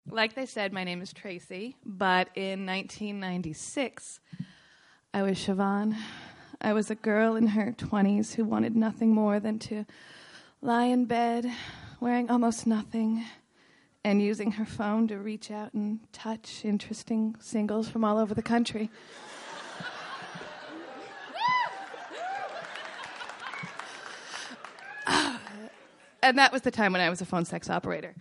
Like they said, my name is Tracy, but in 1996, I was Siobhan. I was a girl in her 20s who wanted nothing more than to lie in bed, wearing almost nothing, and using her phone to reach out and touch interesting singles from all over the country. And that was the time when I was a phone sex operator.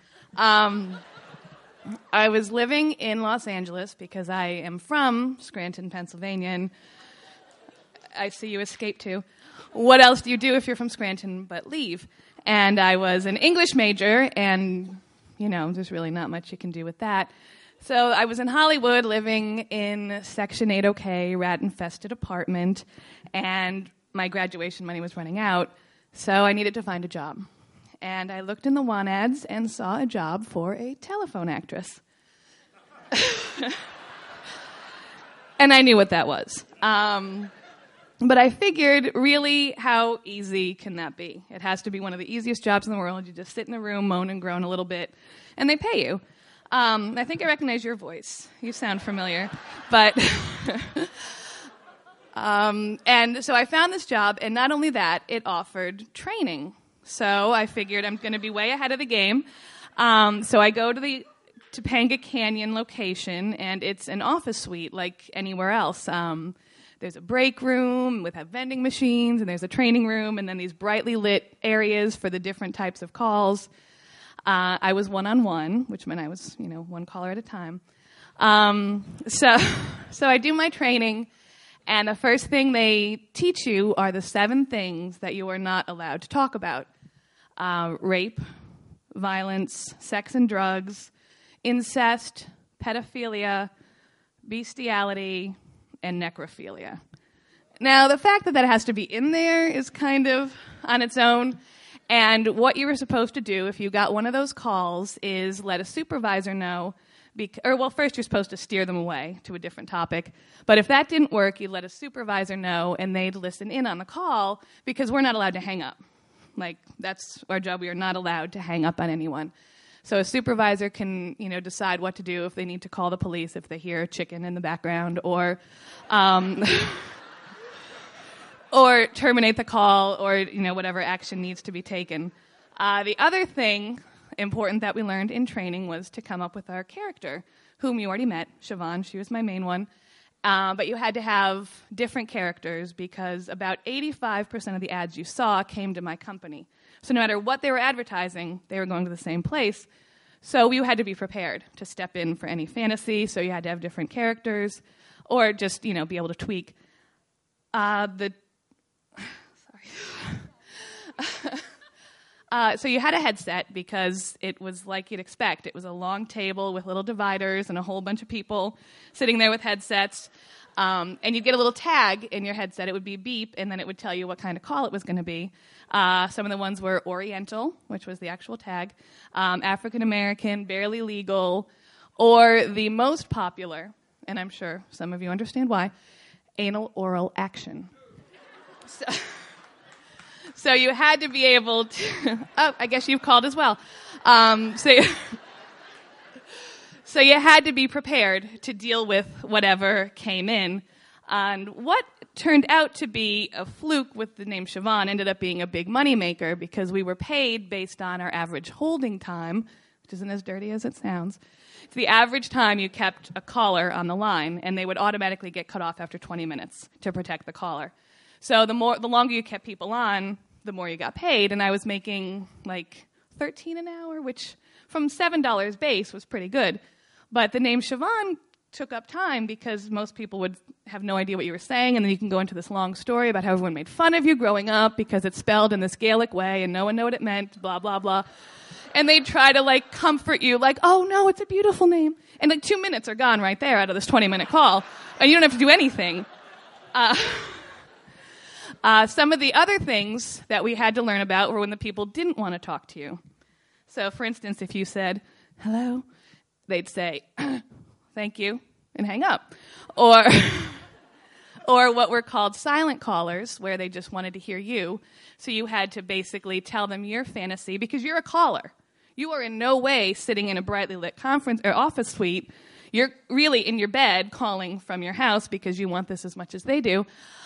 I was living in Los Angeles because I am from Scranton, Pennsylvania, and I see you escaped too. What else do you do if you're from Scranton but leave? And I was an English major, and, there's really not much you can do with that. So I was in Hollywood living in Section 8OK, rat-infested apartment, and my graduation money was running out, so I needed to find a job. And I looked in the want ads and saw a job for a telephone actress. And I knew what that was. But I figured, really, how easy can that be? It has to be one of the easiest jobs in the world. You just sit in a room, moan and groan a little bit, and they pay you. I think I recognize your voice. You sound familiar. But and so I found this job, and not only that, it offered training. So I figured I'm going to be way ahead of the game. So I go to the Topanga Canyon location, and it's an office suite like anywhere else. There's a break room with vending machines, and there's a training room, and then these brightly lit areas for the different types of calls. I was one-on-one, which meant I was, one caller at a time. So I do my training, and the first thing they teach you are the 7 things that you are not allowed to talk about. Rape, violence, sex and drugs, incest, pedophilia, bestiality, and necrophilia. Now, the fact that has to be in there is kind of on its own, and what you were supposed to do if you got one of those calls is let a supervisor know, first you're supposed to steer them away to a different topic, but if that didn't work, you let a supervisor know, and they'd listen in on the call, because we're not allowed to hang up. That's our job. We are not allowed to hang up on anyone. So a supervisor can, decide what to do if they need to call the police if they hear a chicken in the background, or or terminate the call, or, whatever action needs to be taken. The other thing important that we learned in training was to come up with our character, whom you already met, Siobhan. She was my main one. But you had to have different characters because about 85% of the ads you saw came to my company. So no matter what they were advertising, they were going to the same place. So you had to be prepared to step in for any fantasy, so you had to have different characters, or just, be able to tweak. So you had a headset because it was like you'd expect. It was a long table with little dividers and a whole bunch of people sitting there with headsets. And you'd get a little tag in your headset. It would be beep, and then it would tell you what kind of call it was going to be. Some of the ones were Oriental, which was the actual tag, African American, barely legal, or the most popular, and I'm sure some of you understand why, anal oral action. So you had to be able to... Oh, I guess you've called as well. So you had to be prepared to deal with whatever came in. And what turned out to be a fluke with the name Siobhan ended up being a big moneymaker because we were paid based on our average holding time, which isn't as dirty as it sounds. It's the average time you kept a caller on the line, and they would automatically get cut off after 20 minutes to protect the caller. So the longer you kept people on, the more you got paid, and I was making like $13 an hour, which from $7 base was pretty good. But the name Siobhan took up time because most people would have no idea what you were saying, and then you can go into this long story about how everyone made fun of you growing up because it's spelled in this Gaelic way and no one knew what it meant, blah, blah, blah. And they'd try to comfort you oh no, it's a beautiful name. And 2 minutes are gone right there out of this 20-minute call, and you don't have to do anything. Some of the other things that we had to learn about were when the people didn't want to talk to you. So, for instance, if you said, hello, they'd say, thank you, and hang up. Or what were called silent callers, where they just wanted to hear you. So you had to basically tell them your fantasy, because you're a caller. You are in no way sitting in a brightly lit conference or office suite. You're really in your bed calling from your house because you want this as much as they do.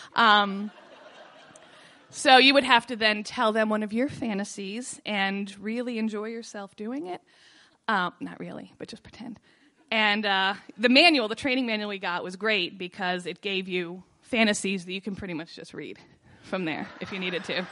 So you would have to then tell them one of your fantasies and really enjoy yourself doing it. Not really, but just pretend. And the training manual we got was great because it gave you fantasies that you can pretty much just read from there if you needed to.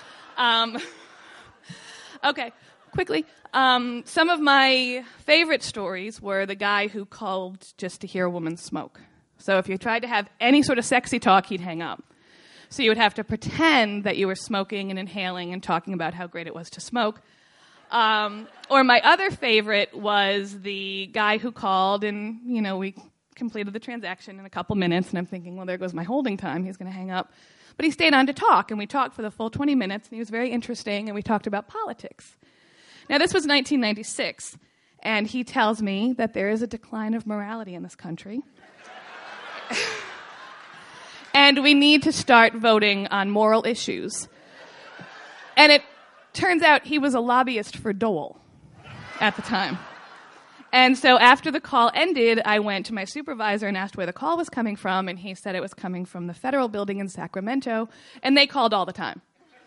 Okay, quickly. Some of my favorite stories were the guy who called just to hear a woman smoke. So if you tried to have any sort of sexy talk, he'd hang up. So you would have to pretend that you were smoking and inhaling and talking about how great it was to smoke. Or my other favorite was the guy who called and, we completed the transaction in a couple minutes, and I'm thinking, well, there goes my holding time. He's going to hang up. But he stayed on to talk, and we talked for the full 20 minutes, and he was very interesting, and we talked about politics. Now, this was 1996, and he tells me that there is a decline of morality in this country. And we need to start voting on moral issues. And it turns out he was a lobbyist for Dole at the time. And so after the call ended, I went to my supervisor and asked where the call was coming from, and he said it was coming from the federal building in Sacramento, and they called all the time.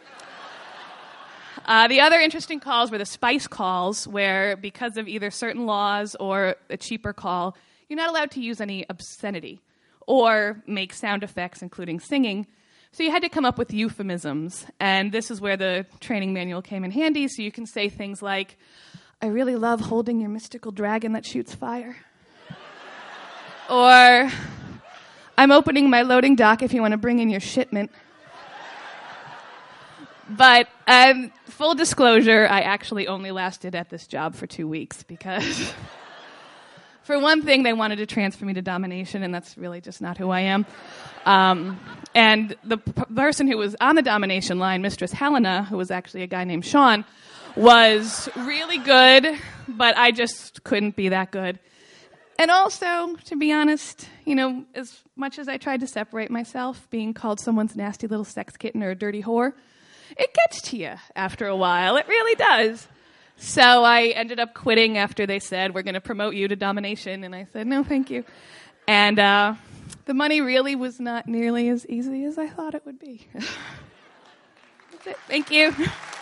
The other interesting calls were the spice calls, where because of either certain laws or a cheaper call, you're not allowed to use any obscenity or make sound effects, including singing. So you had to come up with euphemisms, and this is where the training manual came in handy, so you can say things like, I really love holding your mystical dragon that shoots fire. Or, I'm opening my loading dock if you want to bring in your shipment. But full disclosure, I actually only lasted at this job for 2 weeks because... For one thing, they wanted to transfer me to domination, and that's really just not who I am. And the person who was on the domination line, Mistress Helena, who was actually a guy named Sean, was really good, but I just couldn't be that good. And also, to be honest, as much as I tried to separate myself, being called someone's nasty little sex kitten or a dirty whore, it gets to you after a while. It really does. So I ended up quitting after they said, we're going to promote you to domination. And I said, no, thank you. And the money really was not nearly as easy as I thought it would be. That's it. Thank you.